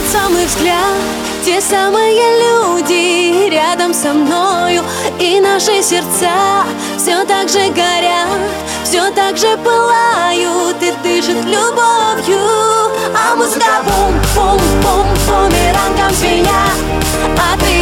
самый взгляд, те самые люди рядом со мною, и наши сердца все так же горят, все так же пылают и дышат любовью. А музыка бум-бум-бум бумерангом звенят, а ты